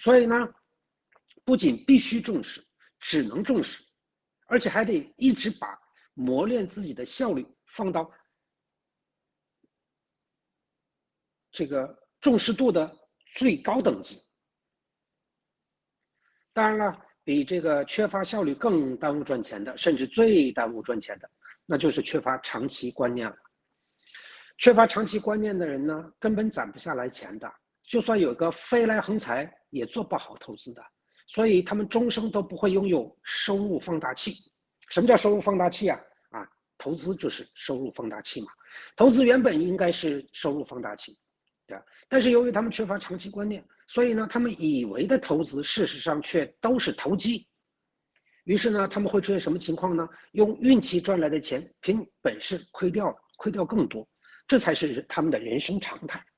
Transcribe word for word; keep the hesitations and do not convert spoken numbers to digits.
所以呢，不仅必须重视，只能重视，而且还得一直把磨练自己的效率放到这个重视度的最高等级。当然了，比这个缺乏效率更耽误赚钱的，甚至最耽误赚钱的，那就是缺乏长期观念了。缺乏长期观念的人呢，根本攒不下来钱的，就算有个飞来横财，也做不好投资的。所以他们终生都不会拥有收入放大器。什么叫收入放大器啊？啊，投资就是收入放大器嘛。投资原本应该是收入放大器，对吧？但是由于他们缺乏长期观念，所以呢，他们以为的投资，事实上却都是投机。于是呢，他们会出现什么情况呢？用运气赚来的钱，凭本事亏掉了，亏掉更多，这才是他们的人生常态。